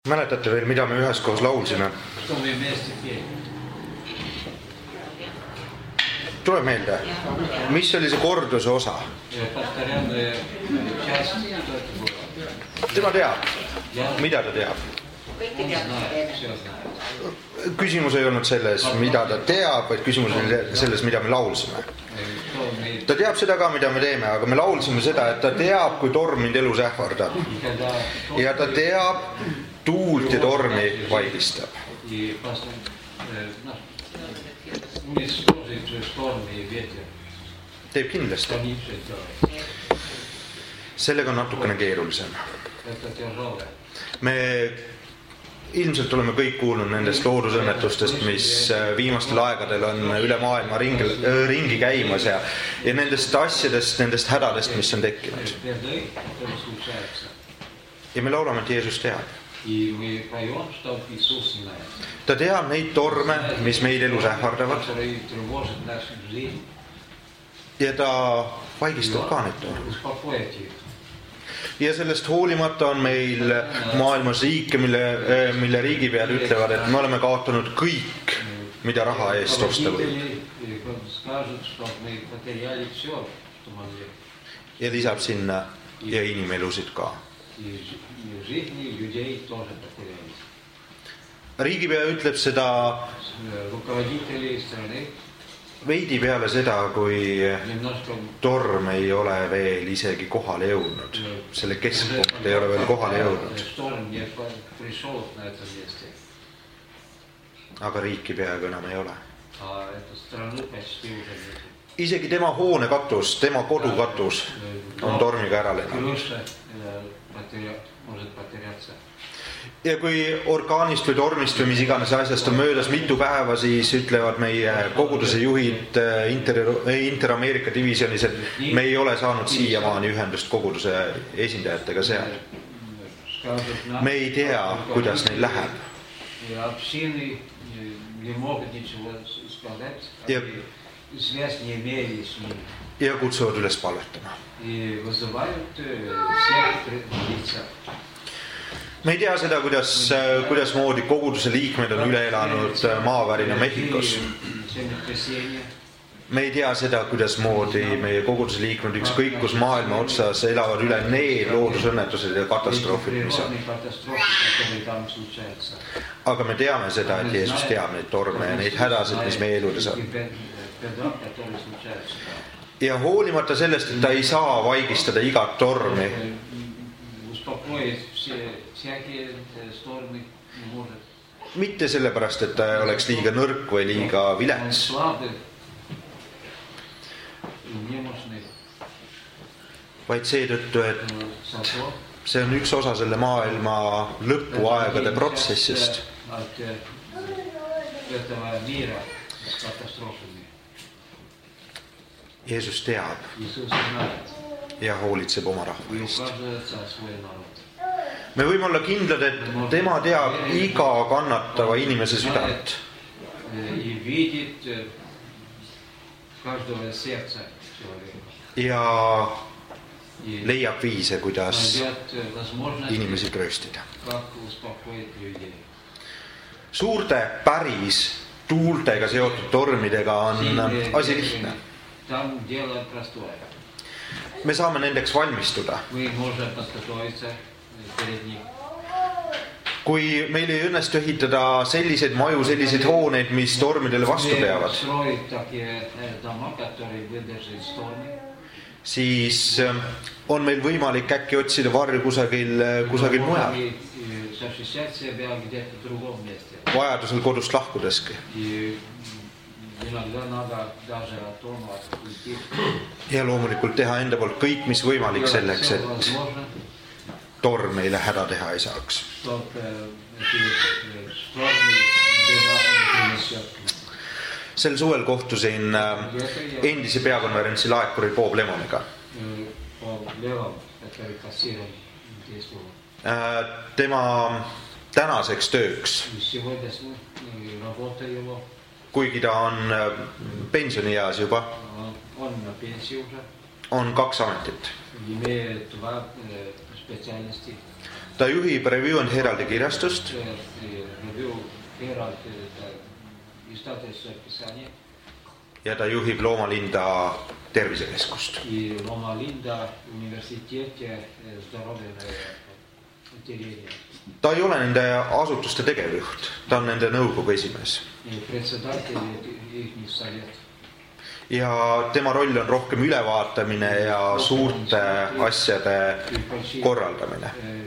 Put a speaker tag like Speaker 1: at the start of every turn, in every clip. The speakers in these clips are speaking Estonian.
Speaker 1: Mäletate veel, mida me üheskoos laulsime? Tule meelde, mis oli see korduse osa? Tema teab. Mida ta teab? Küsimus ei olnud selles, mida ta teab, vaid küsimus oli selles, mida me laulsime. Ta teab seda ka, mida me teeme, aga me laulsime seda, et ta teab, kui torm mind elus ähvardab. Ja ta teab, tuult ja tormi vaigistab. Teeb kindlasti. Sellega on natukene keerulisem. Me ilmselt oleme kõik kuulnud nendest loodusõnnetustest, mis viimastel aegadel on üle maailma ringi käimas ja nendest asjadest, nendest hädadest, mis on tekkinud. Ja me laulame, et Jeesus teab. Ta teab neid torme, mis meid elus ähvardavad. Ja ta vaigistab ka neid torme. Ja sellest hoolimata on meil maailmas riike, mille riigipead ütlevad, et me oleme kaotanud kõik, mida raha eest osta võib. Ja lisab sinna ja inimelusid ka. Riigipea ütleb seda veidi peale seda, kui torm ei ole veel isegi kohale jõudnud. Selle keskpunkt ei ole veel kohale jõudnud. Aga riiki peaaegu enam ei ole. Isegi tema hoone katus, tema kodukatus on tormiga ära lennanud. Ja kui orkaanist või tormist või mis iganes asjast on möödas mitu päeva, siis ütlevad meie koguduse juhid Inter-Ameerika divisionis, et me ei ole saanud siiamaani ühendust koguduse esindajatega seal. Me ei tea, kuidas neil läheb. Ja kutsuvad üles palvetama. Me ei tea seda, kuidas moodi koguduse liikmed on üle elanud maavärina Mehhikos. Me ei tea seda, kuidas moodi meie koguduse liikmed ükskõik kus maailma otsas elavad üle need loodusõnnetused ja katastroofid, mis on. Aga me teame seda, et Jeesus teab neid torme ja neid hädasid, mis meie eludes on. Ja hoolimata sellest, et ta ei saa vaigistada igat tormi, mitte sellepärast, et ta oleks liiga nõrk või liiga vilets, vaid seetõttu, et see on üks osa selle maailma lõpuaegade protsessist. Jeesus teab ja hoolitseb oma rahva eest. Me võime olla kindlad, et tema teab iga kannatava inimese südant. Ja leiab viise, kuidas inimesi trööstida. Suurte päris tuultega seotud tormidega on asi lihtne. Me saame nendeks valmistuda. Kui meil ei õnnestu ehitada selliseid maju, selliseid hooneid, mis tormidele vastu peavad, siis on meil võimalik äkki otsida varju kusagil mujal. Vajadusel kodust lahkudeski. Ja loomulikult teha enda poolt kõik, mis võimalik selleks, et torm meile häda teha ei saaks. Sel suvel kohtusin endise peakonverentsi laekuri Bob Lemoniga. Tema tänaseks tööks, kuigi ta on pensionieas juba, on 2 ametit. Ta juhib Review and Heraldi kirjastust. Ja ta juhib Loomalinda tervisekeskust. Ta ei ole nende asutuste tegevjuht, ta on nende nõukogu esimees. Ja tema roll on rohkem ülevaatamine ja suurte asjade korraldamine.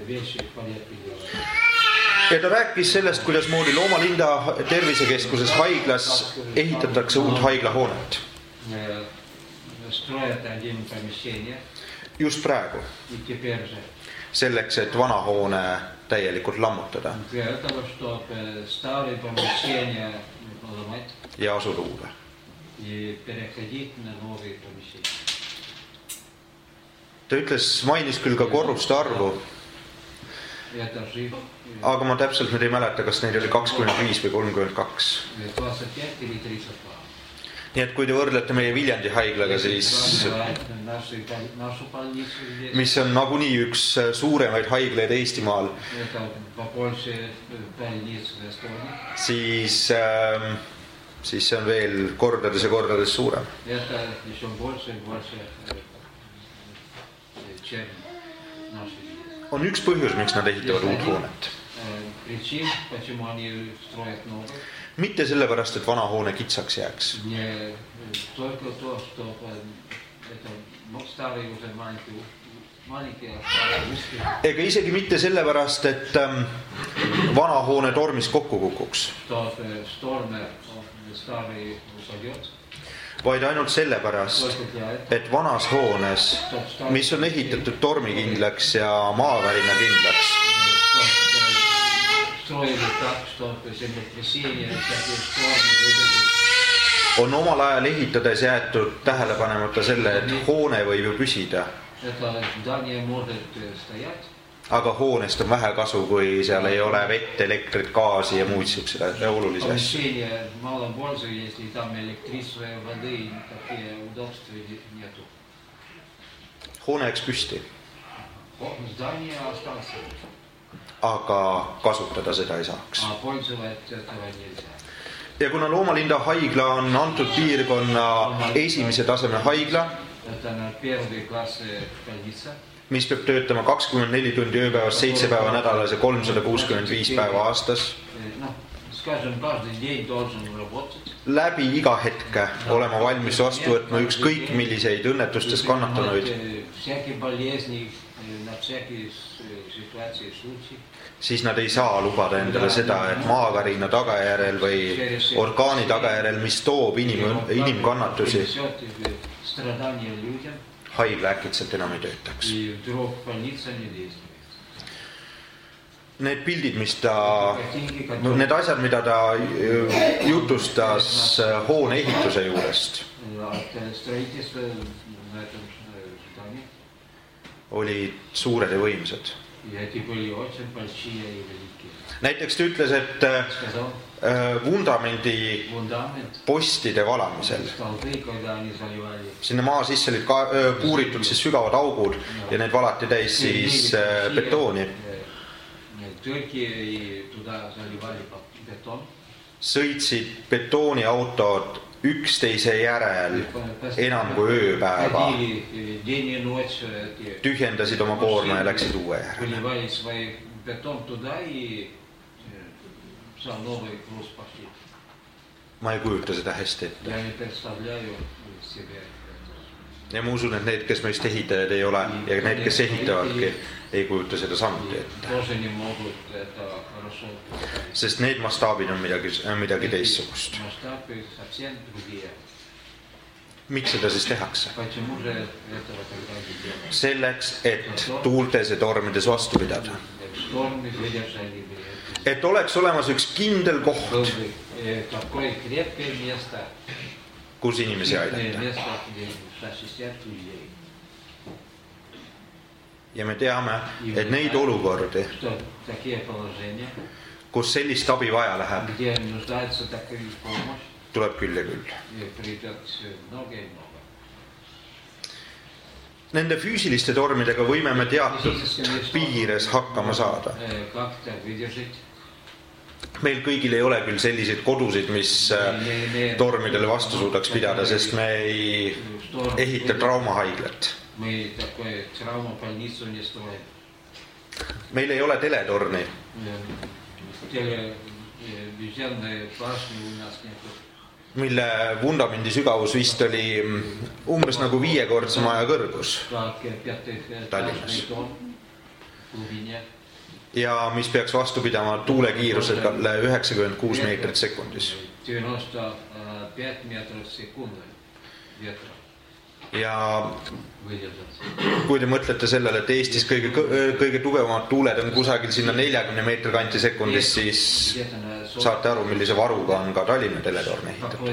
Speaker 1: Ja ta rääkis sellest, kuidas moodi Loomalinda tervisekeskuses haiglas ehitatakse uut haiglahoonet. Just praegu. Selleks, et vana hoone täielikult lammutada. Ja asuda uude. Ta mainis küll ka korruste arvu, aga ma täpselt nüüd ei mäleta, kas neid oli 25 või 32. Nii et kui te võrdlete meie Viljandi haiglaga, siis mis on nagunii üks suuremaid haigleid Eestimaal, siis see on veel kordades ja kordades suurem. On üks põhjus, miks nad ehitavad uut hoonet. Mitte sellepärast, et vana hoone kitsaks jääks. Ega isegi mitte sellepärast, et vana hoone tormis kokku kukuks. Vaid ainult sellepärast, et vanas hoones, mis on ehitatud tormikindlaks ja maavärina kindlaks, on omal ajal ehitades jäetud tähelepanemata selle, et hoone võib ju püsida. Aga hoonest on vähe kasu, kui seal ei ole vett, elektrit, gaasi ja muid siukseid olulisi asju. Hoone jääks püsti. Aga kasutada seda ei saaks. Ja kuna Loomalinda haigla on antud piirkonna esimese taseme haigla, mis peab töötama 24 tundi ööpäevas, 7 päeva nädalas ja 365 päeva aastas, läbi iga hetke olema valmis vastu võtma ükskõik milliseid õnnetustes kannatanuid, siis nad ei saa lubada endale seda, et maavärina tagajärel või orkaani tagajärel, mis toob inimkannatusi, haigla äkitselt enam ei töötaks. Need pildid, need asjad, mida ta jutustas hoone ehituse juurest, olid suured ja võimsad. Näiteks ta ütles, et vundamendi postide valamisel sinna maa sisse olid puuritud siis sügavad augud ja need valati täis siis betooni. Sõitsid betooniautod üksteise järel enam kui ööpäeva, tühjendasid oma koorma ja läksid uue järele. Ma ei kujuta seda hästi ette. Ja ma usun, et need, kes meist ehitajad ei ole ja need, kes ehitavadki, ei kujuta seda samuti ette. Sest need mastaabid on midagi teistsugust. Miks seda siis tehakse? Selleks, et tuultes ja tormides vastu pidada. Et oleks olemas üks kindel koht, kus inimesi aidata. Ja me teame, et neid olukordi, kus sellist abi vaja läheb, tuleb küll ja küll. Nende füüsiliste tormidega võime me teatud piires hakkama saada. Meil kõigil ei ole küll selliseid kodusid, mis tormidele vastu suudaks pidada, sest me ei ehita traumahaiglat. Meil ei ole teletorni. Mille vundamendi sügavus vist oli umbes nagu 5-kordse maja kõrgus Tallinnas. Ja mis peaks vastu pidama tuulekiirusega 96 meetrit sekundis. Ja kui te mõtlete sellele, et Eestis kõige tugevamad tuuled on kusagil sinna 40 meetri kanti sekundis, siis saate aru, millise varuga on ka Tallinna teletorn ehitatud.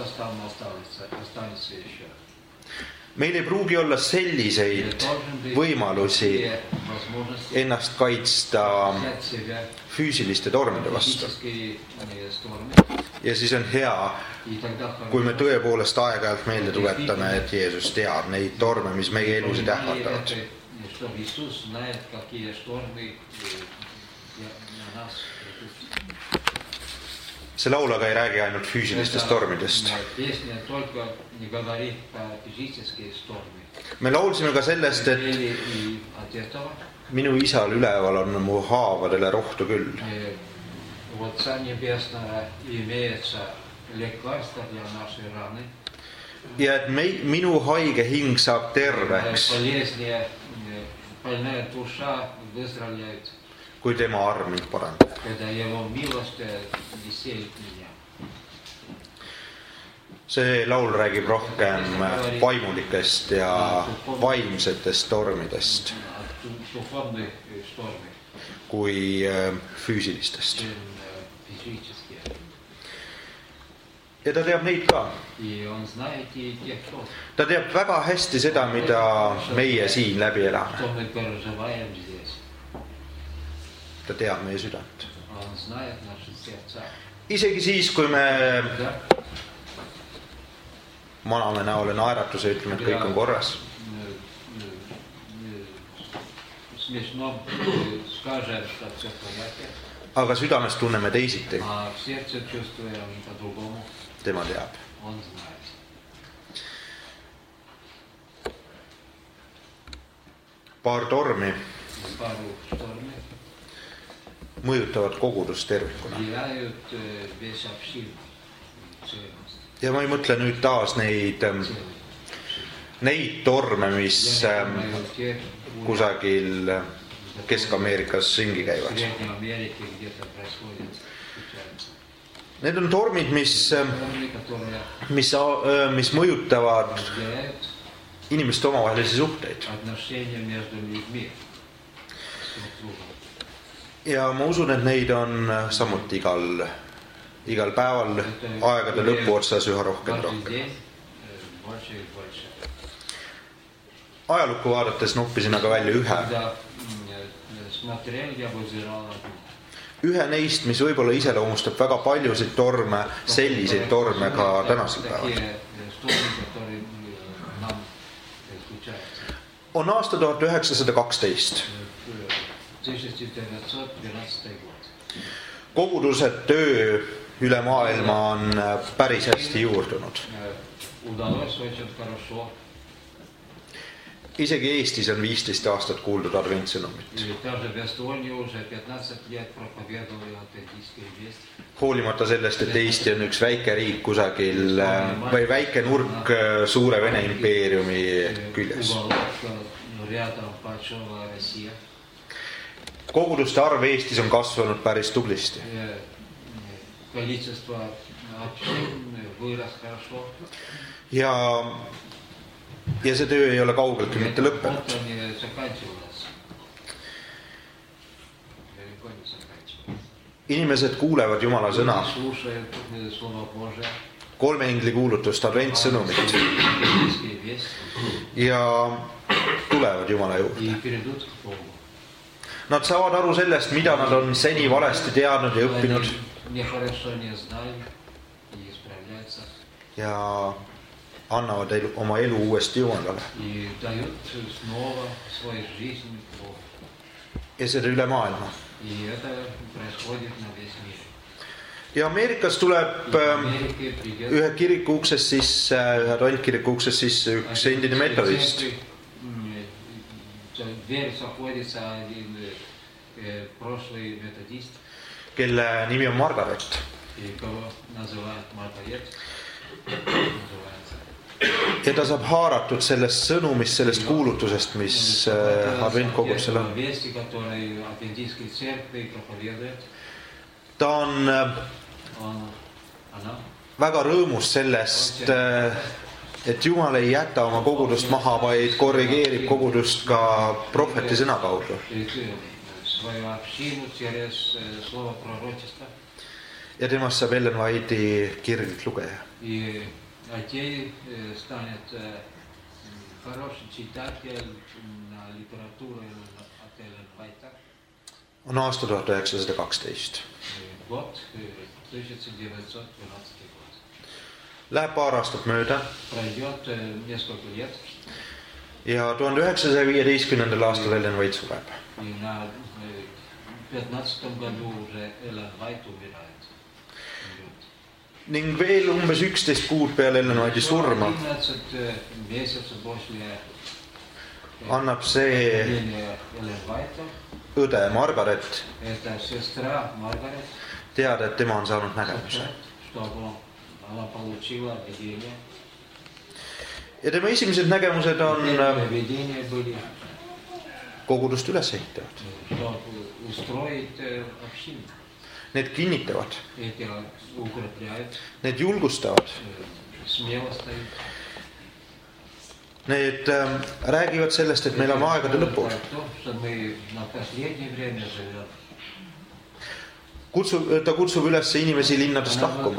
Speaker 1: Meil ei pruugi olla selliseid võimalusi ennast kaitsta füüsiliste tormide vastu. Ja siis on hea, kui me tõepoolest aeg-ajalt meelde tuletame, et Jeesus teab neid torme, mis meie elusid ähvardavad. See laul aga ei räägi ainult füüsilistest tormidest. Me laulsime ka sellest, et minu isal üleval on mu haavadele rohtu küll. Ja et minu haige hing saab terveks, kui tema arm mind parandab. See laul räägib rohkem vaimulikest ja vaimsetest tormidest kui füüsilistest. Ja ta teab neid ka. Ta teab väga hästi seda, mida meie siin läbi elame. Ta teab meie südant. Isegi siis, kui me maname näole naeratuse, ütleme, et kõik on korras. Aga südames tunneme teisiti. Tema teab. Paar tormi mõjutavad kogudust tervikuna. Ja ma ei mõtle nüüd taas neid torme, mis kusagil Kesk-Ameerikas ringi käivad. Need on tormid, mis mõjutavad inimeste omavahelisi suhteid. Ja ma usun, et neid on samuti igal päeval aegade lõpu otsas üha rohkem. Ajalukku vaadates noppisin aga välja ühe neist, mis võib-olla iseloomustab väga paljusid torme, selliseid torme ka tänasel päeval. On aasta 1912. Koguduse töö üle maailma on päris hästi juurdunud. Isegi Eestis on 15 aastat kuuldud adventsõnumit. Hoolimata sellest, et Eesti on üks väike riik kusagil või väike nurk suure Vene impeeriumi küljes. Koguduste arv Eestis on kasvanud päris tublisti. Ja see töö ei ole kaugeltki mitte lõppenud. Inimesed kuulevad Jumala sõna, 3 engli kuulutust, adventsõnumit ja tulevad Jumala juurde. Nad saavad aru sellest, mida nad on seni valesti teadnud ja õppinud. Ja annavad oma elu uuesti Jumalale. Ja seda üle maailma. Ja Ameerikas tuleb ühe kiriku uksest sisse, ühe randkiriku uksest sisse üks endine metodist. Kelle nimi on Margaret. Ja ta saab haaratud sellest sõnumist, sellest kuulutusest, mis adventkogudusel on. Ta on väga rõõmus sellest, et Jumal ei jäta oma kogudust maha, vaid korrigeerib kogudust ka prohveti sõna kaudu. Ja temast saab Ellen White'i kirglik lugeja. On aasta 1912. Läheb paar aastat mööda. Ja 1915. aastal Ellen White sureb. Ning veel umbes 11 kuud peale Ellen White'i surma annab see õde Margaret teada, et tema on saanud nägemuse. Ja tema esimesed nägemused on kogudust üles ehitavad. Need kinnitavad. Need julgustavad. Need räägivad sellest, et meil on aegade lõpus. Ta kutsub üles inimesi linnadest lahkuma.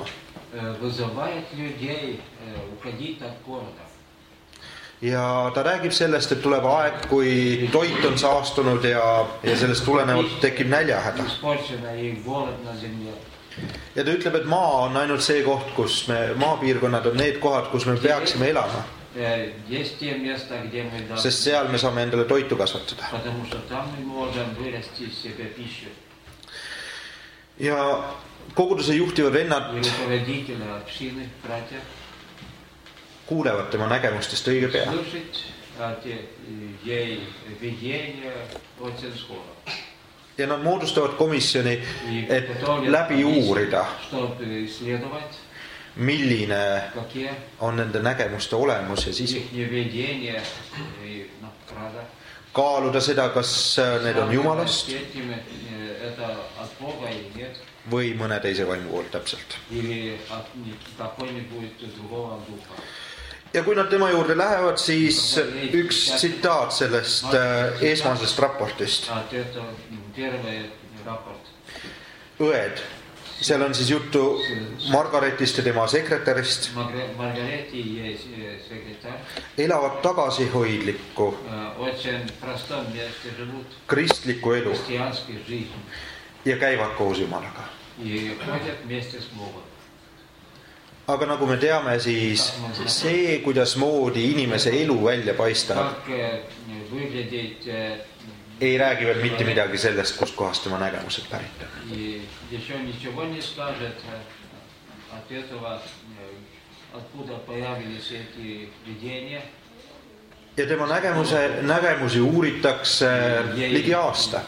Speaker 1: Ja ta räägib sellest, et tuleb aeg, kui toit on saastunud ja sellest tulenevalt tekib näljahäda. Ja ta ütleb, et maa on ainult see koht, kus maapiirkonnad on need kohad, kus me peaksime elama. Sest seal me saame endale toitu kasvatada. Ja koguduse juhtivad vennad kuulevad tema nägemustest õige pea. Ja nad moodustavad komisjoni, et läbi uurida, milline on nende nägemuste olemus ja sisu. Kaaluda seda, kas need on Jumalast või mõne teise vaimu poolt täpselt. Ja kui nad tema juurde lähevad, siis üks tsitaat sellest esmasest raportist. Õed. Seal on siis juttu Margaretist ja tema sekretärist. Elavad tagasihoidlikku kristlikku elu ja käivad koos Jumalaga. Aga nagu me teame, siis see, kuidas moodi inimese elu välja paistab, ei räägi veel mitte midagi sellest, kust kohast tema nägemused pärit on. Ja tema nägemusi uuritakse ligi aasta.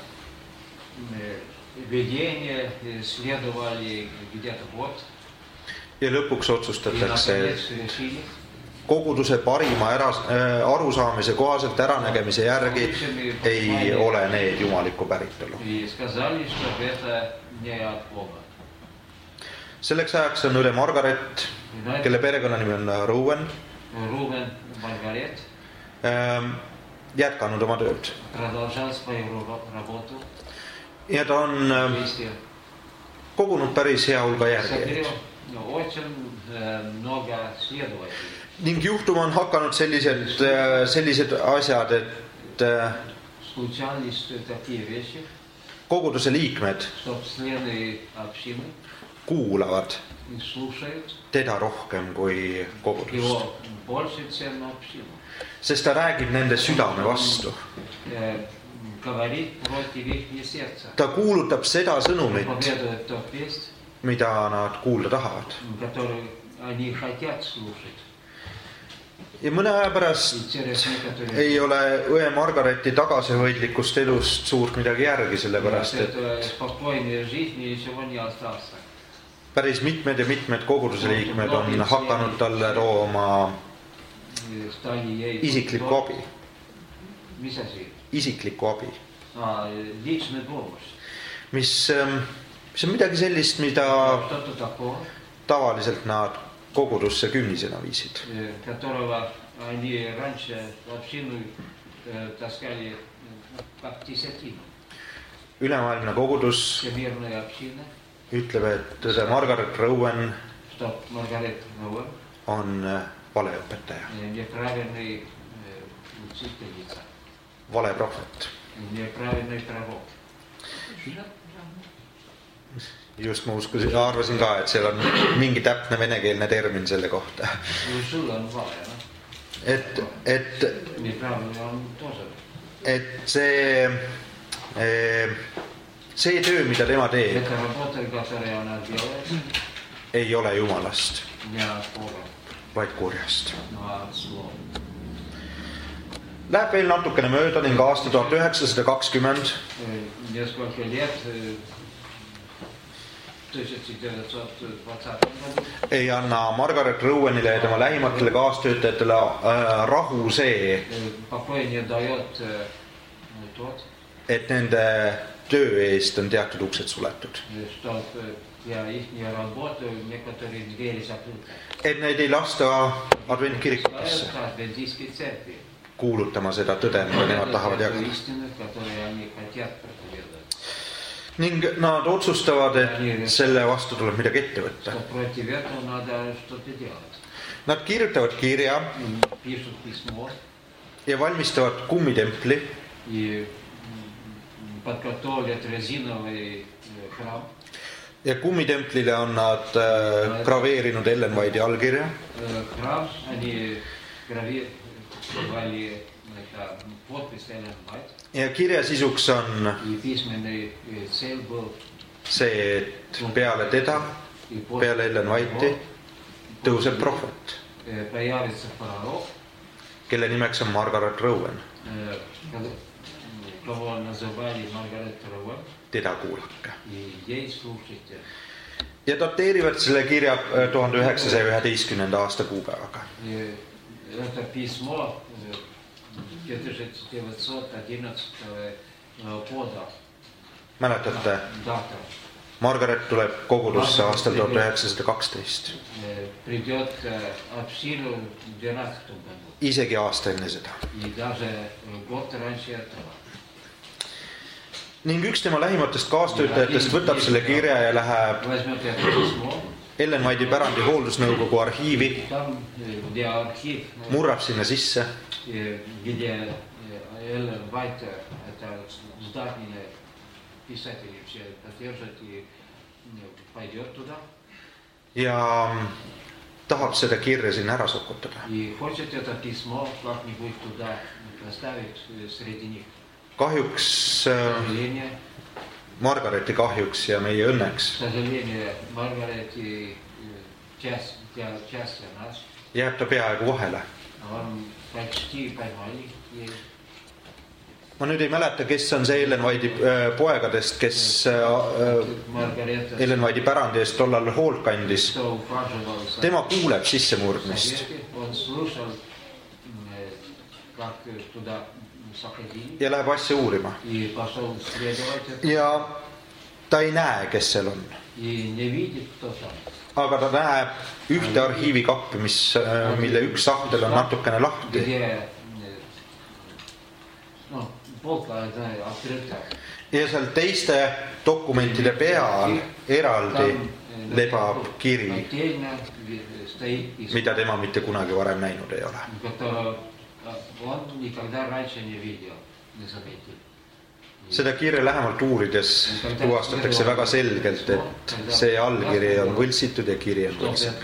Speaker 1: Ja lõpuks otsustatakse koguduse parima arusaamise kohaselt äranägemise järgi ei ole need jumalikku päritolu. Selleks ajaks on õde Margaret, kelle perekonnanimi on Rowan, jätkanud oma tööd. Ja ta on kogunud päris hea hulga järgijaid. Ning juhtuma on hakanud sellised asjad, et koguduse liikmed kuulavad
Speaker 2: их слушают,
Speaker 1: teda rohkem kui kogudust.
Speaker 2: его больше, чем общину.
Speaker 1: Sest ta räägib nende südame vastu.
Speaker 2: Говорит против их сердца.
Speaker 1: Ta kuulutab seda sõnumit,
Speaker 2: Проповедует тот весть,
Speaker 1: mida nad kuulda tahavad.
Speaker 2: который они хотят слушать.
Speaker 1: Ja mõne aja pärast ei ole õe Margareti tagasihoidlikust elust suurt midagi järgi, sellepärast et päris mitmed ja mitmed koguduse liikmed on hakanud talle tooma isiklikku abi. Isiklikku abi. Mis on midagi sellist, mida tavaliselt nad kogudusse künnisena viisid. Ülemaailmne kogudus ütleb, et Margaret Rowan on valeõpetaja, vale prohvet. Just ma arvasin ka, et seal on mingi täpne venekeelne termin selle kohta. Et see töö, mida tema teeb, ei ole Jumalast, vaid kurjast. Läheb veel natukene mööda ning aasta 1920 ei anna Margaret Rowanile ja tema lähimatele kaastöötajatele rahu see, et nende töö eest on teatud uksed suletud. Et neid ei lasta adventkirikutesse kuulutama seda tõde, mida nemad tahavad jagada. Ning nad otsustavad, et selle vastu tuleb midagi ette võtta. Nad kirjutavad kirja ja valmistavad kummitempli ja kummitemplile on nad graveerinud Ellen White'i allkirja ja kirja sisuks on see, et peale teda, peale Ellen White'i tõuseb prohvet, kelle nimeks on Margaret Rowan. Teda kuulake. Ja dateerivad selle kirja 1911. aasta kuupäevaga.
Speaker 2: Это письмо 1911 года.
Speaker 1: Mäletate? Margaret tuleb kogudusse aastal 1912.
Speaker 2: Придет общину в 12 году.
Speaker 1: Isegi aasta enne seda.
Speaker 2: И даже год раньше этого.
Speaker 1: Ning üks tema lähimatest kaastöötajatest võtab selle kirja ja läheb Ellen White'i pärandi hooldusnõukogu arhiivi, murrab sinna sisse ja tahab seda kirja sinna ära sokutada. Kahjuks, Margareti kahjuks ja meie õnneks jääb ta peaaegu vahele. Ma nüüd ei mäleta, kes on see Ellen White'i poegadest, kes Ellen White'i pärandi eest tollal hoolt kandis. Tema kuuleb sissemurdmist. Ja läheb asja uurima. Ja ta ei näe, kes seal on. Aga ta näeb ühte arhiivikappi, mille üks sahtel on natukene lahti. Ja seal teiste dokumentide peal eraldi lebab kiri, mida tema mitte kunagi varem näinud ei ole.
Speaker 2: Он никогда раньше не видел, не заметил.
Speaker 1: Seda kirja lähemalt uurides tuvastatakse väga selgelt, et see allkiri on võltsitud ja kiri on võltsitud.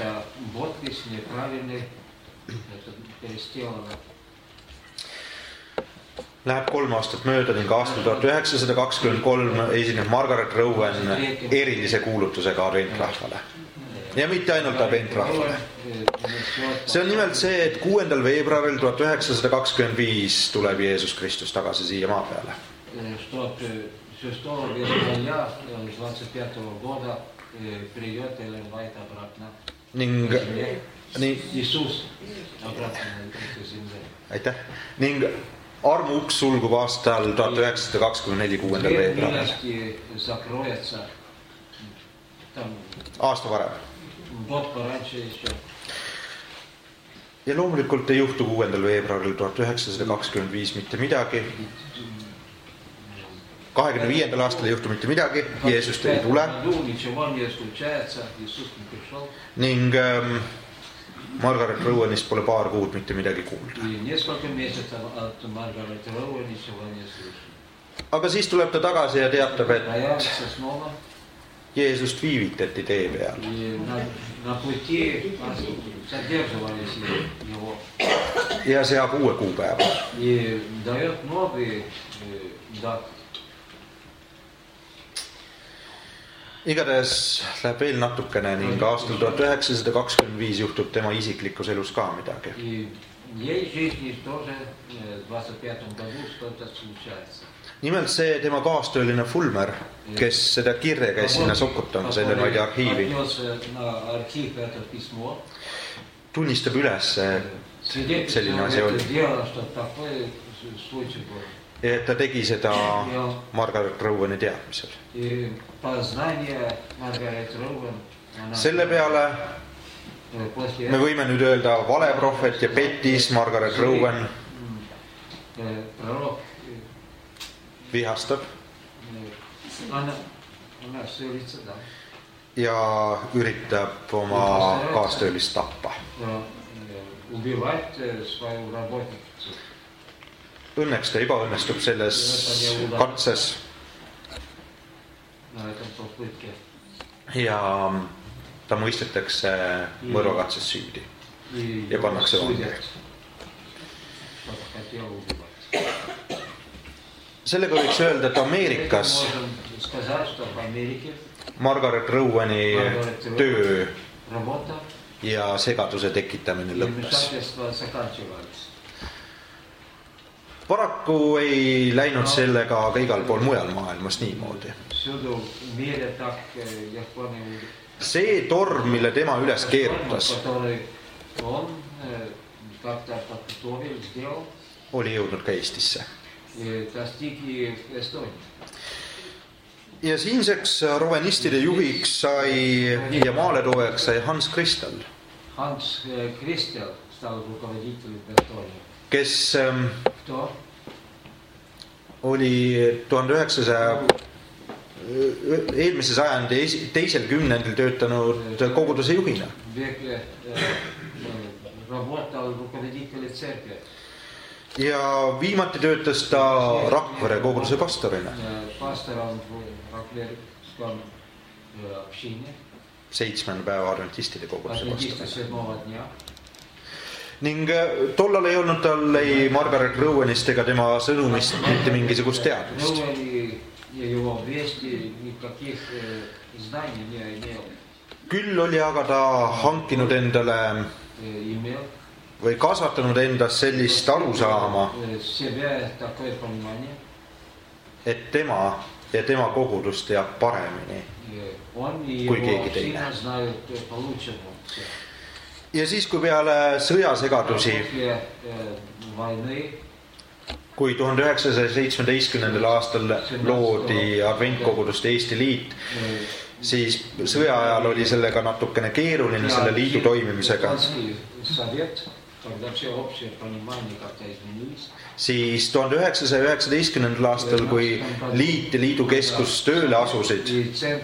Speaker 1: Läheb 3 aastat mööda ning aastal 1923 esineb Margaret Rowan erilise kuulutusega adventrahvale. Ja mitte ainult adventrahvale. See on nimelt see, et 6. veebruaril 1925 tuleb Jeesus Kristus tagasi siia maa peale.
Speaker 2: Что 6 февраля 25 года придет Эллен Вайт обратно. Иисус обратно на земле.
Speaker 1: Aitäh. Ning armuuks sulgub aastal 1924 6. veebruaril. Aasta varem. Ja loomulikult ei juhtu 6. veebruaril 1925 mitte midagi. 25. aastal ei juhtu mitte midagi, Jeesust ei tule. Ning Margaret Rowanist pole paar kuud mitte midagi kuulda. Aga siis tuleb ta tagasi ja teatab, et Jeesust viivitati tee peal. Ja seab uue kuupäeva. Igatahes läheb veel natukene ning aastal 1925 juhtub tema isiklikus elus ka midagi. Nimelt see tema kaastööline Fulmer, kes seda kirja käis sinna sokutama, selle vaid arhiivi, tunnistab üles, et selline asi oli. Et ta tegi seda Margaret Rowani teadmisel. Selle peale me võime nüüd öelda valeprohvet ja petis Margaret Rowan vihastab ja üritab oma kaastöölist tappa. Õnneks ta ebaõnnestub selles katses ja ta mõistetakse mõrvakatses süüdi ja pannakse vangi. Sellega võiks öelda, et Ameerikas Margaret Rowani töö ja segaduse tekitamine lõppes. Paraku ei läinud sellega ka igal pool mujal maailmas niimoodi. See torm, mille tema üles keerutas, oli jõudnud ka Eestisse. Ja siinseks rovenistide juhiks sai ja maaletoojaks sai Hans Christel.
Speaker 2: Hans Christel stal rukovoditelем Estonia.
Speaker 1: Kes oli 1900 eelmise sajandi teisel kümnendil töötanud koguduse juhina. Ja viimati töötas ta Rakvere koguduse pastorina. 7 päeva adventistide koguduse pastorina. Ning tollal ei olnud tal ei Margaret Rowanist ega tema sõnumist mitte mingisugust teadmist. Küll oli aga ta hankinud endale või kasvatanud endas sellist arusaama, et tema ja tema kogudus teab paremini kui keegi teine. Ja siis, kui peale sõjasegadusi, kui 1917. aastal loodi adventkoguduste Eesti liit, siis sõja ajal oli sellega natukene keeruline selle liidu toimimisega. Siis 1919. aastal, kui liit ja liidu keskus tööle asusid,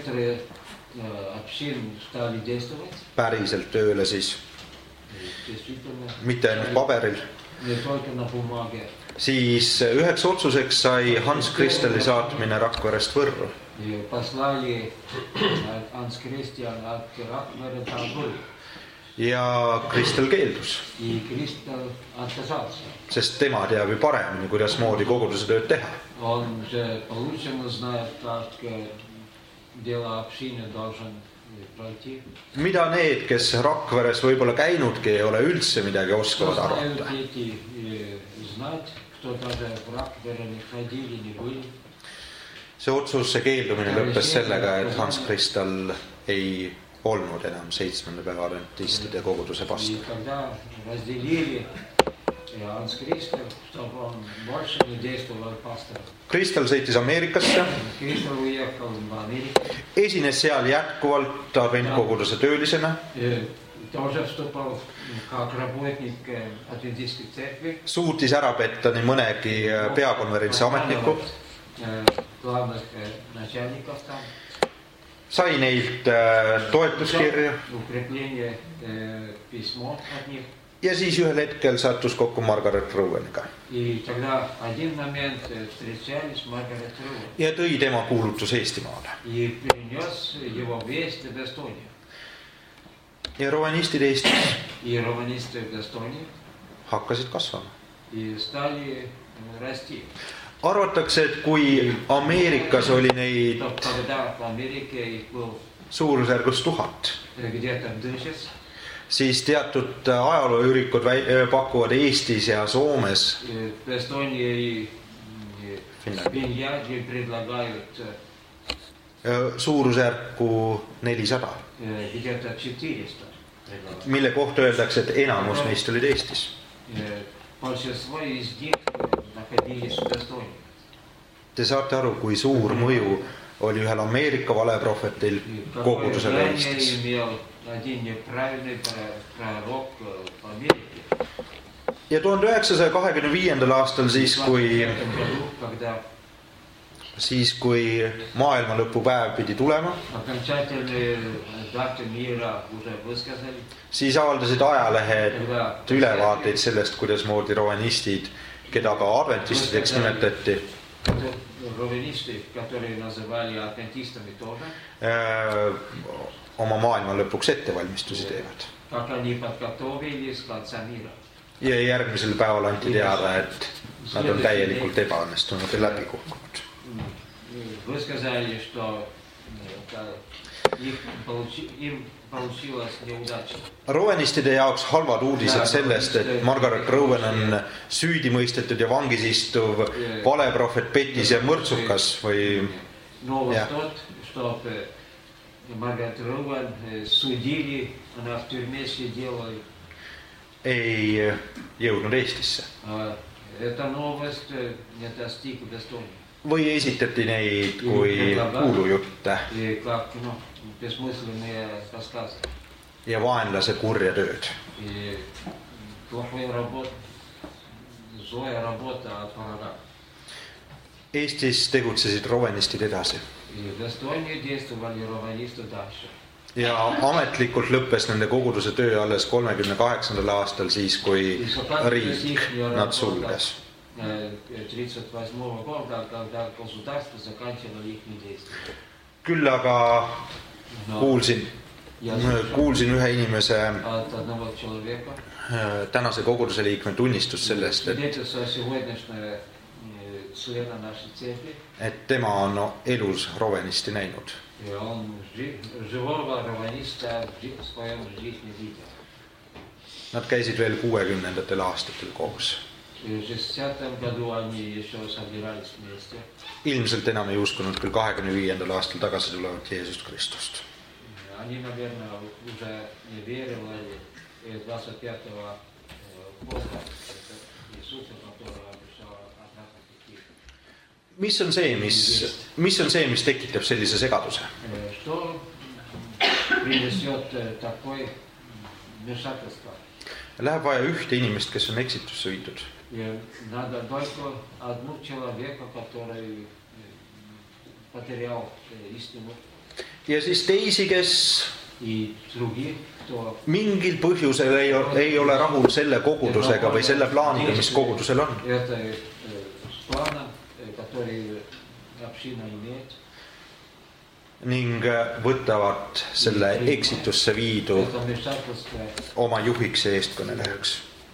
Speaker 1: päriselt tööle siis, mitte ainult paberil, siis üheks otsuseks sai Hans Christeli saatmine Rakverest Võrru.
Speaker 2: И послали Hans Christian от Rakvere Võrru.
Speaker 1: Ja Kristel keeldus,
Speaker 2: И Кристал отказался.
Speaker 1: sest tema teab ju paremini, kuidas moodi koguduse tööd teha.
Speaker 2: Он же получше знает, как дело общины должен пройти.
Speaker 1: Mida need, kes Rakveres võib-olla käinudki, ei ole üldse midagi oskavad arvata.
Speaker 2: Знать, кто даже в Rakvere не ходили, не были.
Speaker 1: See otsus, see keeldumine lõppes sellega, et Hans Christel ei olnud enam 7. päeva adventistide koguduse pastor.
Speaker 2: И когда разделили Hans Christel, чтобы он больше не действовал пастором.
Speaker 1: Kristel sõitis Ameerikasse,
Speaker 2: Christel уехал в Америку.
Speaker 1: esines seal jätkuvalt adventkoguduse töölisena,
Speaker 2: Тоже вступал как работник адвентистской церкви.
Speaker 1: suutis ära petta nii mõnegi peakonverentsi ametniku,
Speaker 2: Главных начальников там.
Speaker 1: sai neilt toetuskirju
Speaker 2: Укрепление письмо от них.
Speaker 1: ja siis ühel hetkel sattus kokku Margaret Roweniga
Speaker 2: И тогда один момент встречались Маргарет Роуэн.
Speaker 1: ja tõi tema kuulutus Eestimaale.
Speaker 2: И принес его весть в Эстонию.
Speaker 1: Ja rovenistid Eestis
Speaker 2: И романисты в Эстонии
Speaker 1: hakkasid kasvama.
Speaker 2: и стали расти.
Speaker 1: Arvatakse, et kui Ameerikas oli neid
Speaker 2: Когда в Америке их был
Speaker 1: suurusjärgus 1000,
Speaker 2: где-то 1000,
Speaker 1: siis teatud ajalooürikud pakuvad Eestis ja Soomes
Speaker 2: в Эстонии и Финляндии предлагают
Speaker 1: suurusjärku 400,
Speaker 2: где-то 400.
Speaker 1: mille kohta öeldakse, et enamus neist olid Eestis.
Speaker 2: Большинство из них находились в Эстонии.
Speaker 1: Te saate aru, kui suur mõju oli ühel Ameerika valeprohvetil kogudusele Eestis.
Speaker 2: Один неправильный пророк в Америке.
Speaker 1: Ja 1925. aastal siis, kui maailma lõpupäev pidi tulema, siis avaldasid ajalehed ülevaateid sellest, kuidas moodi rovenistid, keda ka adventistideks nimetati, oma maailma lõpuks ettevalmistusi teevad. Ja järgmisel päeval anti teada, et nad on täielikult ebaõnnestunud ja läbi kukkunud.
Speaker 2: Высказали, что им получилось неудача.
Speaker 1: Rovenistide jaoks halvad uudised sellest, et Margaret Rowan on süüdi mõistetud ja vangis istuv valeprohvet, petis ja mõrtsukas või
Speaker 2: Новость тот, что Маргарет Роуэн судили, она в тюрьме сидела.
Speaker 1: Ei jõudnud Eestisse.
Speaker 2: Это новость не достиг в Эстонии.
Speaker 1: Või esitati neid kui kuulujutte ja vaenlase kurja tööd. Eestis tegutsesid rovenistid edasi. Ja ametlikult lõppes nende koguduse töö alles 38. aastal siis, kui riik nad sulges.
Speaker 2: 38 года, когда государство заканчивало их действия.
Speaker 1: Küll aga kuulsin ühe inimese tänase koguduse liikme tunnistust sellest, et tema on elus rovenisti näinud. Nad käisid veel 60. aastatel koos. Ilmselt enam ei uskunud küll 25. aastal tagasi tulevat Jeesust Kristust. Mis on see, mis tekitab sellise segaduse? Läheb vaja ühte inimest, kes on eksitusse viidud.
Speaker 2: Надо только одну человека, который потерял истину.
Speaker 1: Ja siis teisi, kes
Speaker 2: и других, кто
Speaker 1: mingil põhjusel ei ole rahul selle kogudusega või selle plaaniga, mis kogudusel on.
Speaker 2: это с планом, который община имеет.
Speaker 1: Ning võtavad selle eksitusse viidu
Speaker 2: Это вмешательство
Speaker 1: oma juhiks ja eestkõnelejaks.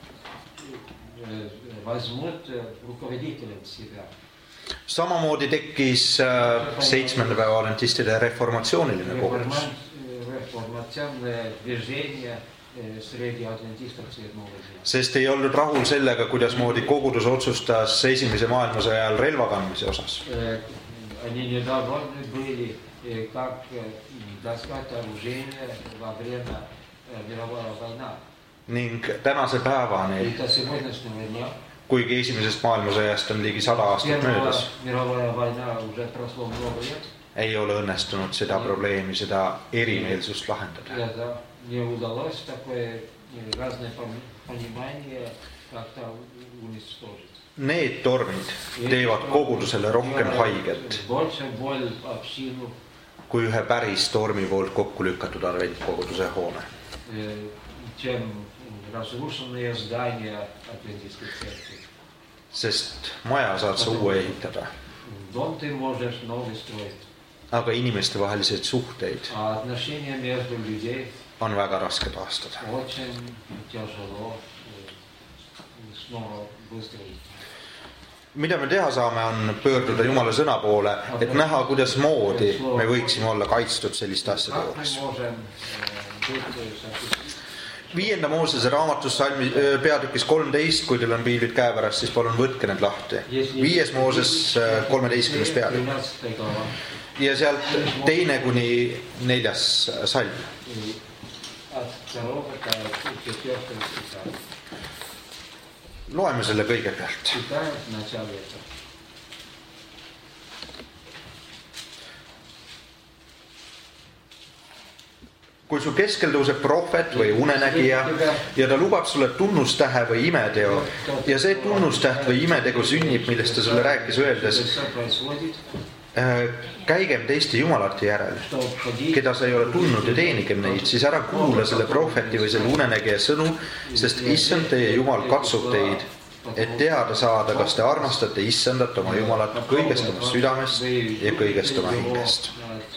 Speaker 2: возьмут руководителем себя.
Speaker 1: Samamoodi tekkis 7. päeva adventistide reformatsiooniline kogudus.
Speaker 2: Реформационное движение среди адвентистов седьмого дня.
Speaker 1: Sest ei olnud rahul sellega, kuidasmoodi kogudus otsustas esimese maailmasõja ajal relva kandmise osas.
Speaker 2: Они недовольны были, как таскать оружие во время мировая война.
Speaker 1: Ning tänase päevani,
Speaker 2: И до сегодняшнего дня
Speaker 1: kuigi esimesest maailmasõjast on ligi 100 aastat möödas,
Speaker 2: мировая война уже прошло много лет.
Speaker 1: ei ole õnnestunud seda probleemi, seda erimeelsust lahendada.
Speaker 2: Это не удалось такое разное понимание как-то уничтожить.
Speaker 1: Need tormid teevad kogudusele rohkem haiget,
Speaker 2: Больше боль общину,
Speaker 1: kui ühe päris tormi poolt kokku lükatud adventkoguduse hoone.
Speaker 2: чем разрушенные здания адвентистской церкви.
Speaker 1: Sest maja saad sa uue ehitada,
Speaker 2: Дом ты можешь новый строить,
Speaker 1: aga inimestevahelised suhteid
Speaker 2: а отношения между людей
Speaker 1: on väga raske taastada.
Speaker 2: очень тяжело снова выстроить.
Speaker 1: Mida me teha saame, on pöörduda Jumala sõna poole, et näha, kuidas moodi me võiksime olla kaitstud selliste asjade
Speaker 2: Как
Speaker 1: juures.
Speaker 2: мы можем быть
Speaker 1: 5. Moosese raamatus peatükis 13, kui teil on piiblid käepärast, siis palun võtke need lahti. 5. Mooses 13. peatükk.
Speaker 2: 13 глава.
Speaker 1: Ja sealt 2. kuni 4. salm.
Speaker 2: От 2 до 4 стиха.
Speaker 1: Loeme selle kõigepealt.
Speaker 2: Читаем в начале этого.
Speaker 1: Kui su keskel tõuseb prohvet või unenägija ja ta lubab sulle tunnustähe või imeteo ja see tunnustäht või imetegu sünnib, millest ta sulle rääkis öeldes, käigem teiste jumalate järel, keda sa ei ole tundnud ja teenigem neid, siis ära kuula selle prohveti või selle unenägija sõnu, sest issand teie Jumal katsub teid, et teada saada, kas te armastate issandat oma Jumalat kõigest oma südamest ja kõigest oma hingest.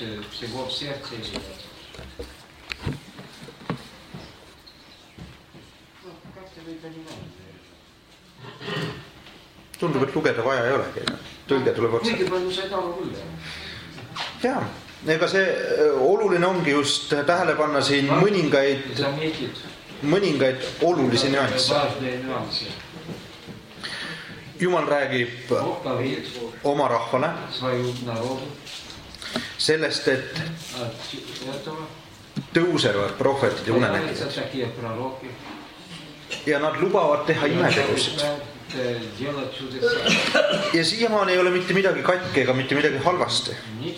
Speaker 1: Tundub, et lugeda vaja ei olegi. Tõlge tuleb otsa. Jaa, ega see oluline ongi just tähele panna siin mõningaid olulisi nüansse. Jumal räägib oma rahvale sellest, et tõusevad prohvetid ja unenägijad. Ja nad lubavad teha imetegusid. Ja siiamaani ei ole mitte midagi katki ega mitte midagi halvasti.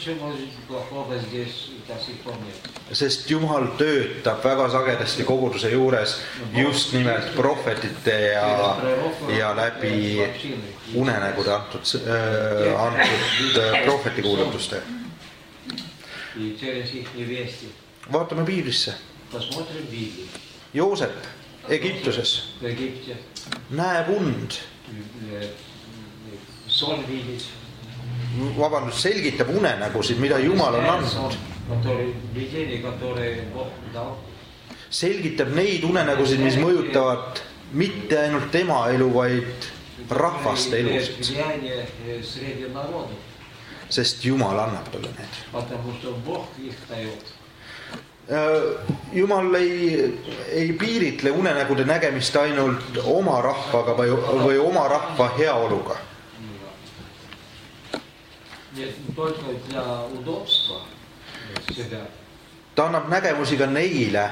Speaker 1: Sest Jumal töötab väga sagedasti koguduse juures just nimelt prohvetite ja läbi unenägude antud prohvetikuulutuste. Vaatame piiblisse. Joosep Egiptuses näeb und. Selgitab unenägusid, mida Jumal on andnud. Selgitab neid unenägusid, mis mõjutavad mitte ainult tema elu, vaid rahvaste elusid. Sest Jumal annab talle need. Jumal ei piiritle unenägude nägemist ainult oma rahvaga või oma rahva heaoluga. Ta annab nägemusi ka neile,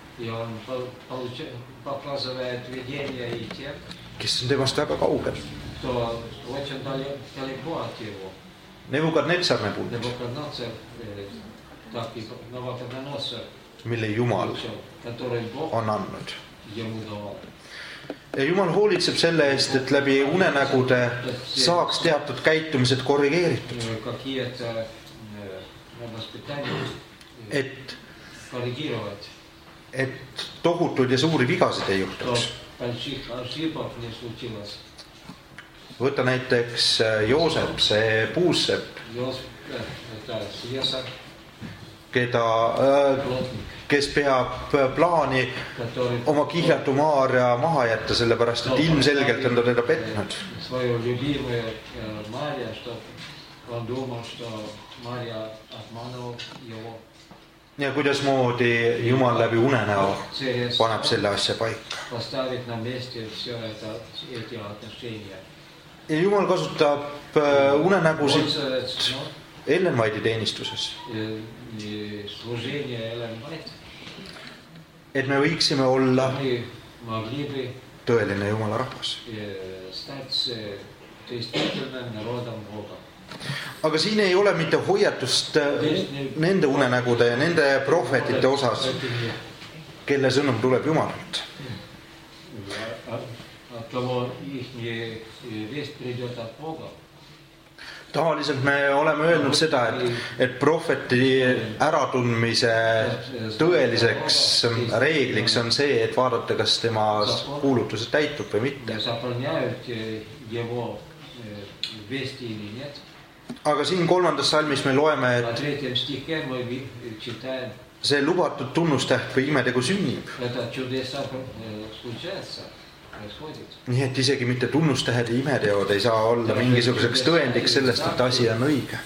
Speaker 1: kes on temast väga kaugel. Nebukadnetsar näeb und, mille Jumal on andnud. Ja Jumal hoolitseb selle eest, et läbi unenägude saaks teatud käitumised korrigeeritud. Et
Speaker 2: коррегировать.
Speaker 1: et tohutuid ja suuri vigasid ei
Speaker 2: Что
Speaker 1: juhtuks.
Speaker 2: больших ошибок не случилось.
Speaker 1: Võta näiteks Joosep, see puussepp,
Speaker 2: Это слесарь, плотник,
Speaker 1: kes peab plaani
Speaker 2: который
Speaker 1: oma kihlatu Maarja maha jätta, sellepärast et ilmselgelt on ta teda petnud.
Speaker 2: свою любимую Мария, что он думал, что Мария обманул его.
Speaker 1: Ja kuidasmoodi Jumal läbi unenäo paneb selle asja paika.
Speaker 2: Поставить на месте все это, эти отношения.
Speaker 1: Ja Jumal kasutab unenägusid
Speaker 2: Пользуется,
Speaker 1: Ellen White'i teenistuses,
Speaker 2: служение Эллен Уайт.
Speaker 1: et me võiksime olla
Speaker 2: Мы могли бы
Speaker 1: tõeline Jumala rahvas.
Speaker 2: стать действительным народом Бога.
Speaker 1: Aga siin ei ole mitte hoiatust nende unenägude ja nende prohvetite osas, kelle sõnum tuleb Jumalalt.
Speaker 2: От кого их весть придет от Бога.
Speaker 1: Tavaliselt me oleme öelnud seda, et prohveti äratundmise tõeliseks reegliks on see, et vaadata, kas tema kuulutused täitub või mitte. Aga siin 3. salmis me loeme, et see lubatud tunnustäht või imetegu sünnib. Nii et isegi mitte tunnustähed ja imeteod ei saa olla mingisuguseks tõendiks sellest, et asi on õige.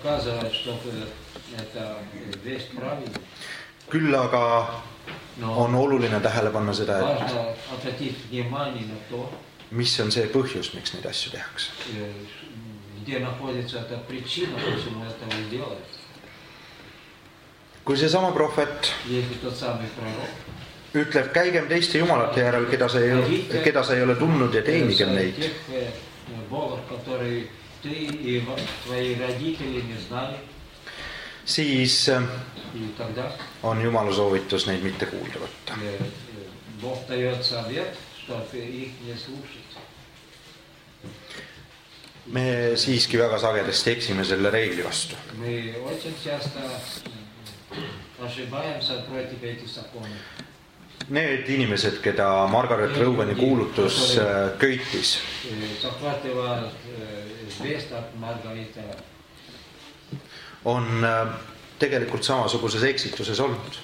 Speaker 1: Küll aga on oluline tähele panna seda, et mis on see põhjus, miks neid asju tehakse. Kui see sama prohvet ütleb, käigem teiste jumalate järel, keda sa ei ole tundnud ja teenigem neid, siis on Jumala soovitus neid mitte kuulda võtta. Me siiski väga sagedasti eksime selle reegli vastu. Need inimesed, keda Margaret Rowani kuulutus köitis, on tegelikult samasuguses eksituses olnud.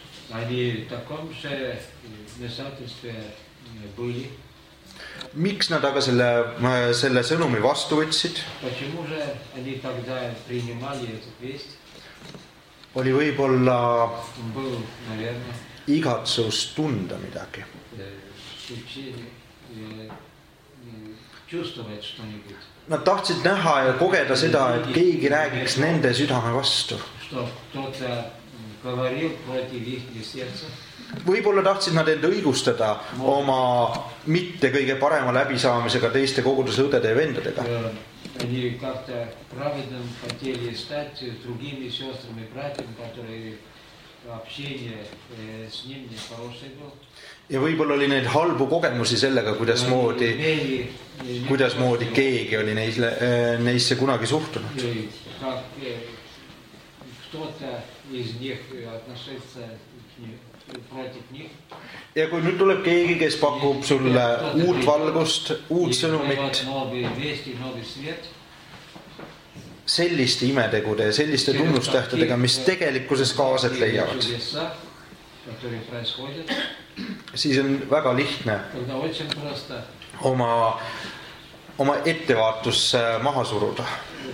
Speaker 1: Miks nad aga selle sõnumi vastu võtsid? Oli võib-olla igatsus tunda midagi. Nad tahtsid näha ja kogeda seda, et keegi räägiks nende südame vastu. Võib-olla tahtsid nad end õigustada oma mitte kõige parema läbisaamisega teiste koguduse õdede ja vendadega.
Speaker 2: Они как-то праведным хотели стать с другими сестрами и братьями, которые общение с ним нехорошее было. Ja võib-olla oli neid halbu kogemusi sellega, kuidasmoodi keegi oli neisse kunagi suhtunud. Ja kui nüüd tuleb keegi, kes pakub sulle uut valgust, uut sõnumit, selliste imetegude ja selliste tunnustähtedega, mis tegelikkuses kaaset leiavad, siis on väga lihtne oma ettevaatus maha suruda.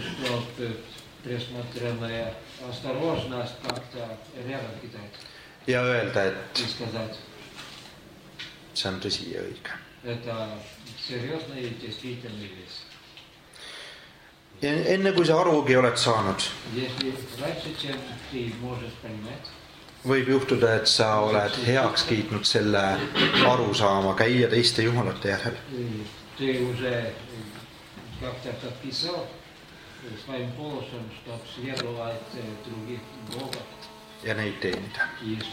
Speaker 2: Ja öelda, et see on tõsi ja õige. Ja enne kui sa arugi oled saanud, võib juhtuda, et sa oled heaks kiitnud selle arusaama käia teiste jumalate järel. Ja neid teenida.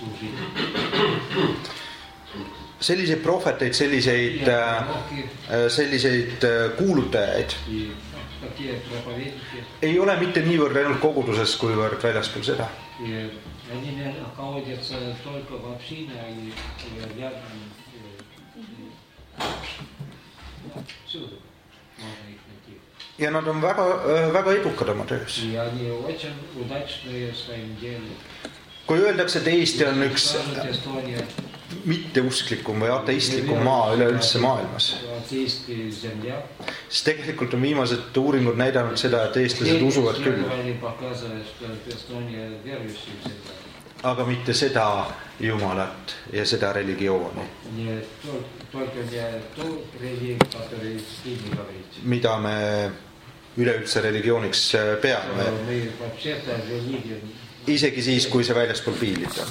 Speaker 2: Selliseid prohveteid, selliseid kuulutajaid ei ole mitte niivõrd ainult koguduses, kuivõrd väljaspool seda. Они находятся только в общине, и рядом, всюду можно их найти.
Speaker 1: Ja nad on väga edukad oma töös.
Speaker 2: И они очень удачные в своем деле.
Speaker 1: Kui öeldakse, et Eesti on üks mitteusklikum või ateistlikum maa üleüldse maailmas, siis tegelikult on viimased uuringud näidanud seda, et eestlased usuvad küll. Aga mitte seda Jumalat ja seda religiooni, mida me üleüldse religiooniks peame. Isegi siis, kui see väljaspool Piiblit on.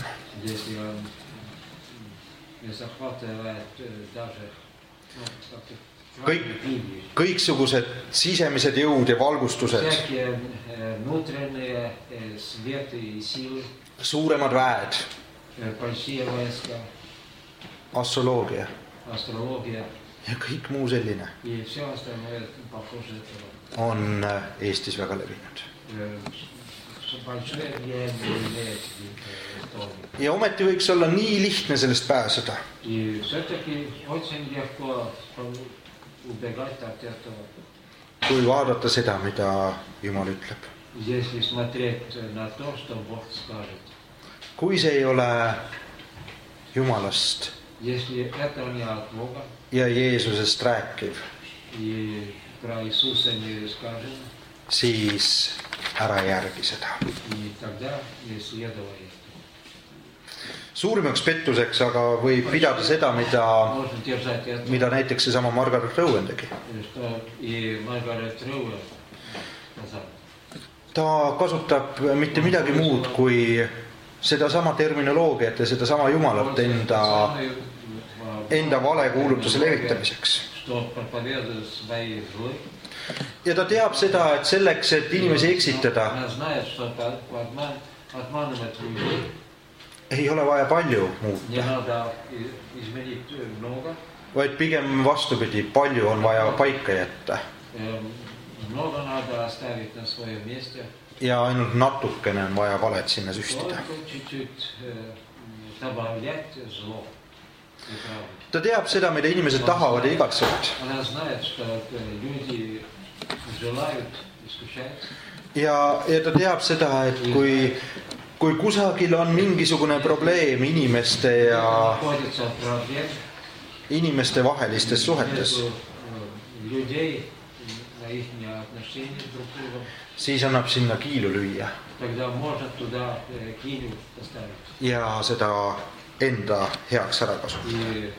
Speaker 1: Kõiksugused sisemised jõud ja valgustused, suuremad väed, astroloogia ja kõik muu selline on Eestis väga levinud. Ja ometi võiks olla nii lihtne sellest pääseda. Kui vaadata seda, mida Jumal ütleb. Kui see ei ole Jumalast ja Jeesusest rääkiv, siis ära järgi seda. Suurimaks pettuseks aga võib pidada seda, mida näiteks seesama Margaret Rowan tegi. Ta kasutab mitte midagi muud kui seda sama terminoloogiat ja seda sama Jumalat enda valekuulutuse levitamiseks. Ja ta teab seda, et selleks, et inimesi eksitada, ei ole vaja palju muuta, vaid pigem vastupidi, palju on vaja paika jätta. Ja ainult natukene on vaja valet sinna süstida. Ta teab seda, mida inimesed tahavad ja igatsevad. Ja ta teab seda, et kui kusagil on mingisugune probleem inimeste vahelistes suhetes, siis annab sinna kiilu lüüa ja seda enda heaks ära kasutada.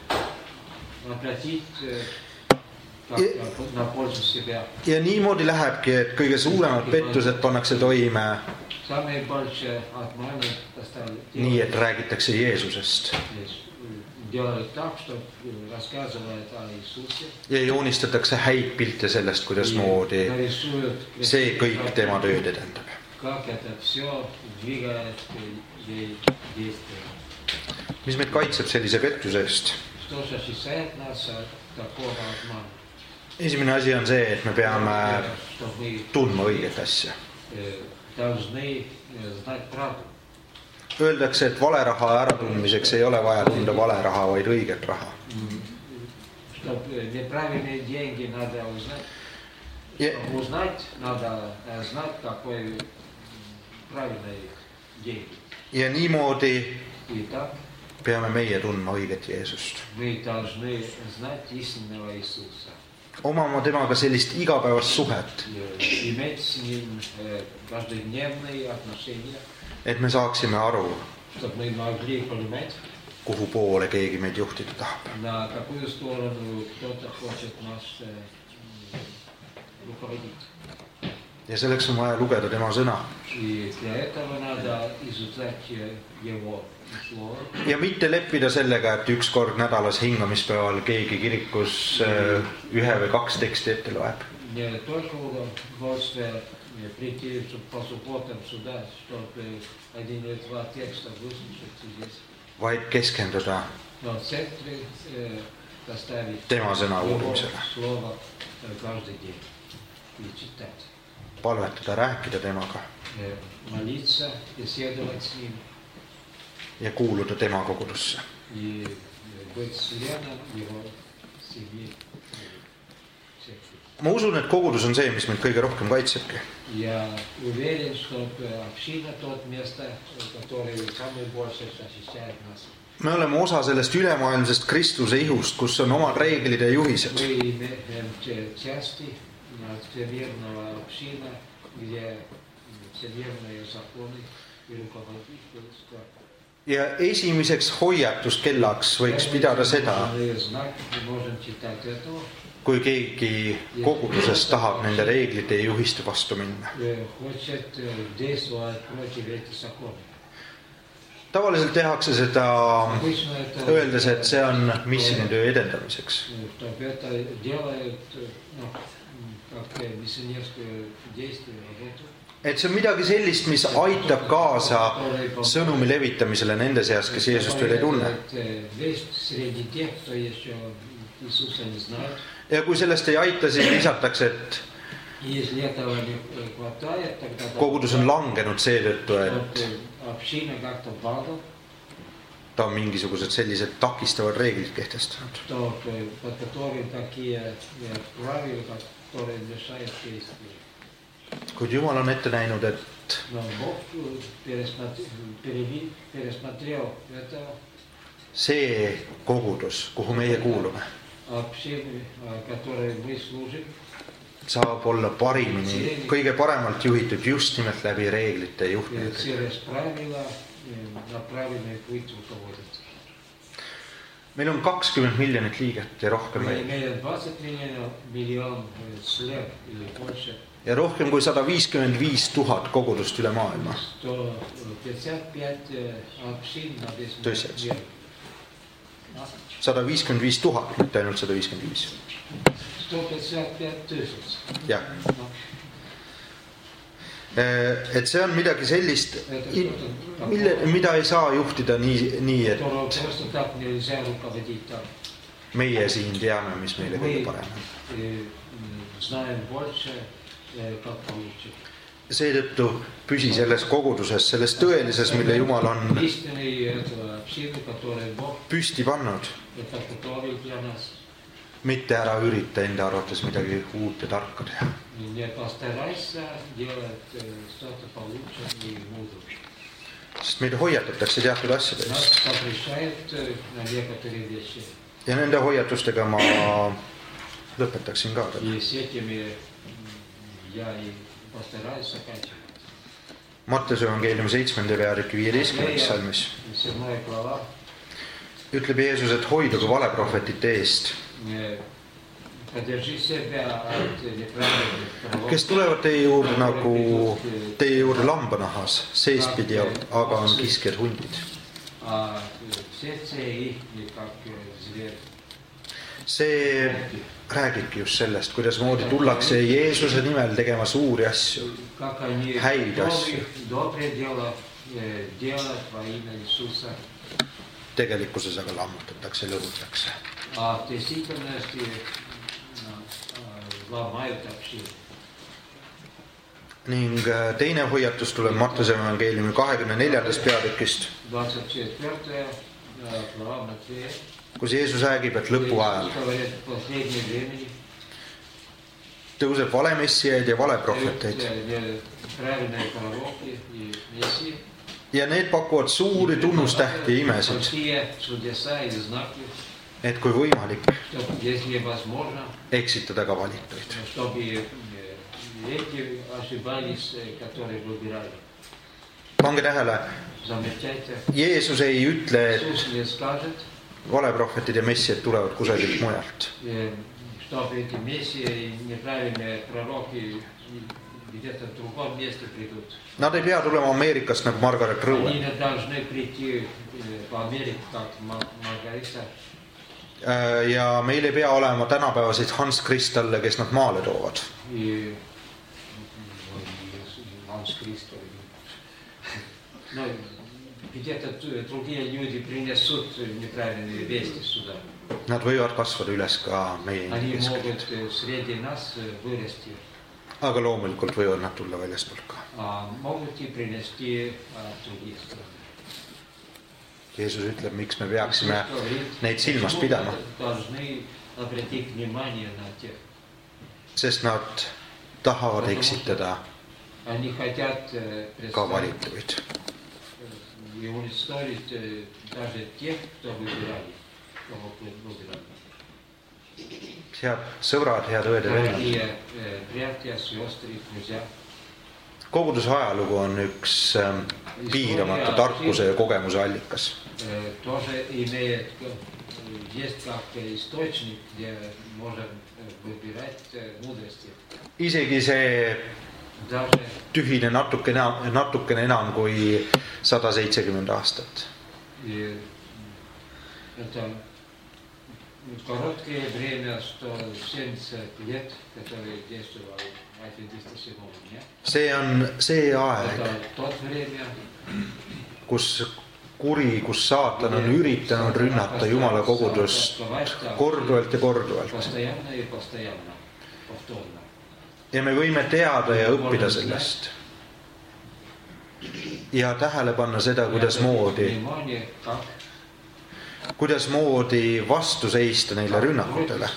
Speaker 1: Ja niimoodi lähebki, et kõige suuremad pettused pannakse toime nii, et räägitakse Jeesusest ja joonistatakse häid pilte sellest, kuidas moodi see kõik tema tööd edendab. Mis meid kaitseb sellise pettuse eest? Esimene asi on see, et me peame tundma õiget asja. Öeldakse, et vale raha äratundmiseks ei ole vaja tunda vale raha, vaid õiget raha. Ja niimoodi peame meie tundma õiget Jeesust. Omama temaga sellist igapäevast suhet, et me saaksime aru, kuhu poole keegi meid juhtida tahab. Ja selleks on vaja lugeda tema sõna. Ja mitte leppida sellega, et üks kord nädalas hingamispäeval keegi kirikus ühe või kaks teksti ette loeb. Vaid keskenduda tema sõna uurimisele. Palvetada, rääkida temaga. ja kuuluda tema kogudusse. Ma usun, et kogudus on see, mis meid kõige rohkem kaitsebki. Me oleme osa sellest ülemaailmsest Kristuse ihust, kus on omad reeglid ja juhised. Ja esimeseks hoiatuskellaks võiks pidada seda, kui keegi kogudusest tahab nende reeglite ja juhiste vastu minna. Tavaliselt tehakse seda öeldes, et see on missioonitöö edendamiseks. Et see on midagi sellist, mis aitab kaasa sõnumi levitamisele nende seas, kes Jeesust veel ei tunne. Ja kui sellest ei aita, siis lisatakse, et kogudus on langenud seetõttu, et ta on mingisugused sellised takistavad reeglid kehtestanud. Kuid Jumal on ette näinud, et see kogudus, kuhu meie kuulume, saab olla parimini, kõige paremalt juhitud just nimelt läbi reeglite juhtmine. Meil on 20 miljonit liiget ja rohkem ja rohkem kui 155 000 kogudust üle maailma. Tõsjaks. 155 000, mitte ainult 155.
Speaker 2: 155 000.
Speaker 1: Jah. Et see on midagi sellist, mida ei saa juhtida nii, et meie siin teame, mis meile kõige parem on. Seetõttu püsi selles koguduses, selles tõelises, mille Jumal on püsti pannud. Mitte ära ürita enda arvates midagi uut ja tarka teha. Sest meid hoiatatakse teatud asjade eest. Ja nende hoiatustega ma lõpetaksin ka. Mattuse evangeeliumi 7. peatüki 15. salmis ütleb Jeesus, et hoiduge valeprohvetite eest, kes tulevad teie juurde nagu teie juurde lambanahas, seespidi, aga on kiskjad hundid. See räägibki just sellest, kuidas moodi tullakse Jeesuse nimel tegema suuri asju, häid asju. Tegelikkuses aga lammutatakse, lõhutakse. Ning teine hoiatus tuleb Mattuse evangeeliumi 24. peatükist, kus Jeesus räägib, et lõpu ajal tõuseb valemessijaid ja valeprohveteid. Ja need pakuvad suuri tunnustähti ja imesid, et kui võimalik, eksitada ka valituid. Pange tähele, Jeesus ei ütle, et valeprohvetid ja messijad tulevad kusagilt mujalt. Nad ei pea tulema Ameerikast nagu Margaret Rowan. Ja meil ei pea olema tänapäevasid Hans Kristalle, kes nad maale toovad. Nad võivad kasvada üles ka meie keskelt. Aga loomulikult võivad nad tulla väljastpoolt ka. Jeesus ütleb, miks me peaksime neid silmas pidama. Sest nad tahavad eksitada ka valituid. Head sõbrad, head õed ja vennad. Koguduse ajalugu on üks piiramatu tarkuse ja kogemuse allikas. Isegi see tühine natukene enam kui 170 aastat.
Speaker 2: Короткое время, 170 лет, которые действовал адвентистский сегодня.
Speaker 1: See on see aeg, kus saatan on üritanud rünnata Jumala kogudust korduvalt ja korduvalt. Ja me võime teada ja õppida sellest. Ja tähele panna seda, kuidasmoodi vastu seista neile rünnakutele.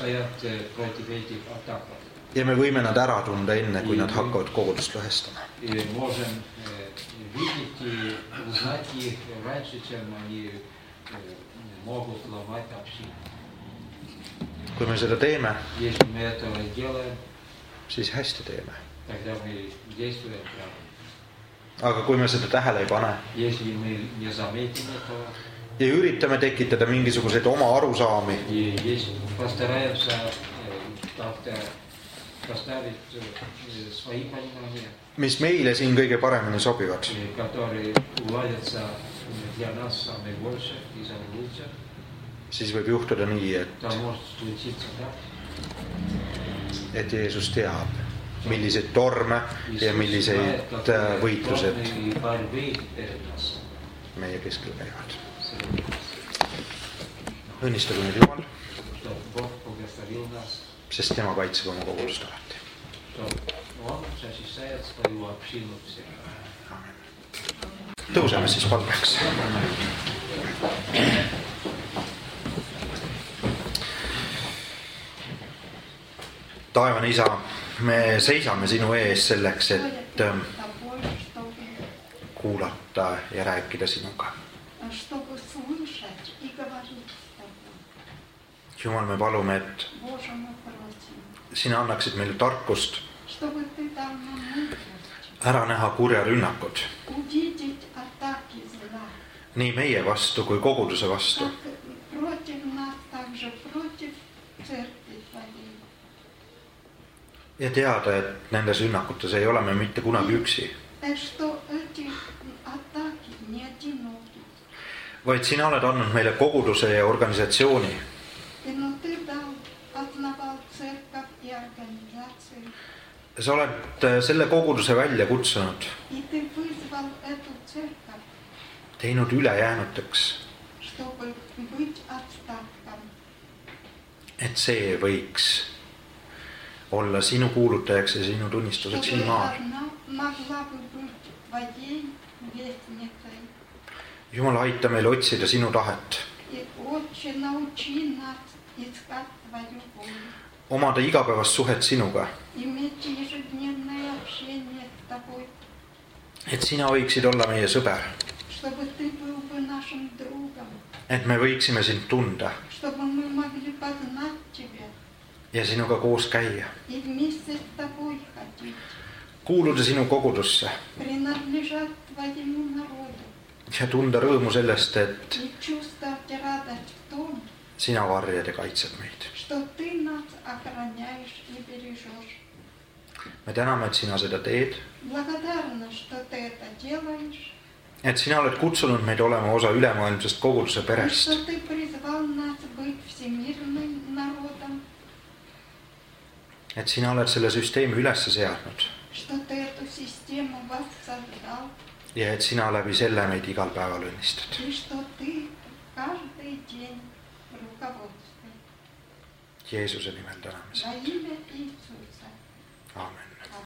Speaker 1: Ja me võime nad ära tunda enne, kui nad hakkavad kogudust lõhestama. Kui me seda teeme, siis hästi teeme. Aga kui me seda tähele ei pane ja üritame tekitada mingisuguseid oma arusaami, mis meile siin kõige paremini sobivad, siis võib juhtuda nii, et Jeesus teab, milliseid torme ja milliseid võitlused meie keskel käivad. Õnnistagu nüüd Jumal, sest tema kaitseb oma kogudust alati. Amen. Tõuseme siis palveks. Taevane Isa, me seisame sinu ees selleks, et kuulata ja rääkida sinuga. Jumal, me palume, et sina annaksid meile tarkust ära näha kurja rünnakud nii meie vastu kui koguduse vastu. Ja teada, et nendes rünnakutes ei ole me mitte kunagi üksi. Vaid sina oled andnud meile koguduse ja organisatsiooni. Sa oled selle koguduse välja kutsunud, teinud ülejäänuteks, et see võiks olla sinu kuulutajaks ja sinu tunnistuseks siin maal. Jumal, aita meil otsida sinu tahet. Omada igapäevast suhet sinuga. Et sina võiksid olla meie sõber. Et me võiksime sind tunda. Ja sinuga koos käia. Kuuluda sinu kogudusse. Ja tunda rõõmu sellest, et sina varjad ja kaitsed meid. Me täname, et sina seda teed. Et sina oled kutsunud meid olema osa ülemaailmsest koguduse perest. Et sina oled selle süsteemi üles seadnud. Ja et sina läbi selle meid igal päeval õnnistad. Jeesuse nimel täname sind. Amen.